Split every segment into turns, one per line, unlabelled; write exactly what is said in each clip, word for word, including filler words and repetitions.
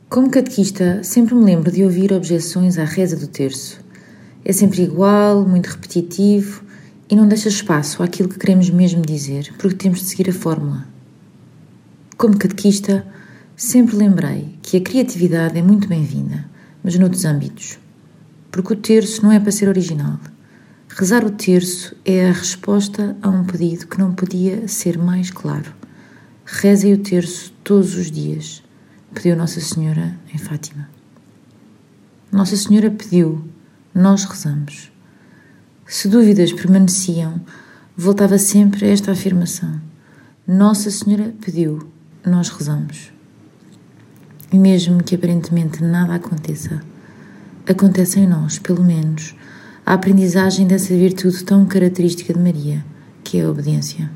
Como catequista, sempre me lembro de ouvir objeções à reza do terço. É sempre igual, muito repetitivo e não deixa espaço àquilo que queremos mesmo dizer, porque temos de seguir a fórmula. Como catequista, sempre lembrei que a criatividade é muito bem-vinda, mas noutros âmbitos. Porque o terço não é para ser original. Rezar o terço é a resposta a um pedido que não podia ser mais claro. Rezem o terço todos os dias, pediu Nossa Senhora em Fátima. Nossa Senhora pediu, nós rezamos. Se dúvidas permaneciam, voltava sempre a esta afirmação. Nossa Senhora pediu, nós rezamos. E mesmo que aparentemente nada aconteça, acontece em nós, pelo menos, a aprendizagem dessa virtude tão característica de Maria, que é a obediência.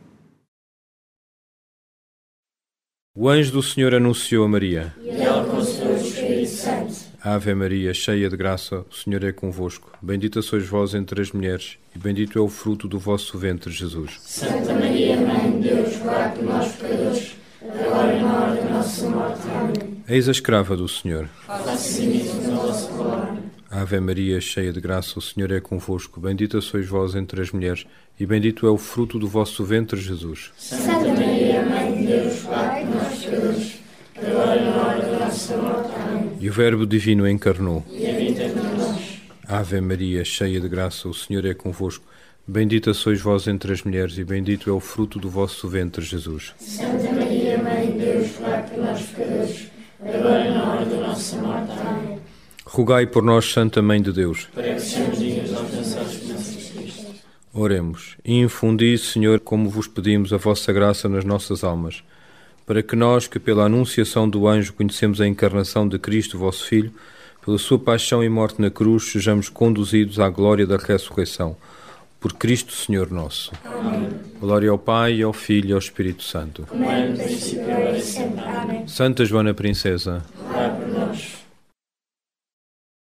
O anjo do Senhor anunciou a Maria.
E ela concebeu o Espírito Santo.
Ave Maria, cheia de graça, o Senhor é convosco. Bendita sois vós entre as mulheres, e bendito é o fruto do vosso ventre, Jesus.
Santa Maria, Mãe de Deus, rogai por nós, pecadores, agora e na hora da nossa morte. Amém.
Eis a escrava do Senhor.
Faça-se em mim a vossa palavra.
Ave Maria, cheia de graça, o Senhor é convosco. Bendita sois vós entre as mulheres, e bendito é o fruto do vosso ventre, Jesus.
Santa Maria, Mãe de Deus, rogai por nós, pecadores, agora e na hora da nossa morte. Amém.
E o Verbo divino encarnou.
E habita entre nós.
Ave Maria, cheia de graça, o Senhor é convosco. Bendita sois vós entre as mulheres, e bendito é o fruto do vosso ventre, Jesus.
Santa Maria, Mãe de Deus, rogai por nós, pecadores, agora e na hora da nossa morte. Amém.
Rogai por nós, Santa Mãe de Deus.
Para que sejamos dignos de alcançar as bênçãos de Cristo.
Oremos. E infundi, Senhor, como vos pedimos, a vossa graça nas nossas almas, para que nós, que pela anunciação do anjo conhecemos a encarnação de Cristo, vosso Filho, pela sua paixão e morte na cruz, sejamos conduzidos à glória da ressurreição. Por Cristo, Senhor nosso.
Amém.
Glória ao Pai, e ao Filho e ao Espírito Santo.
Como é no princípio, agora e sempre. Amém.
Santa Joana Princesa,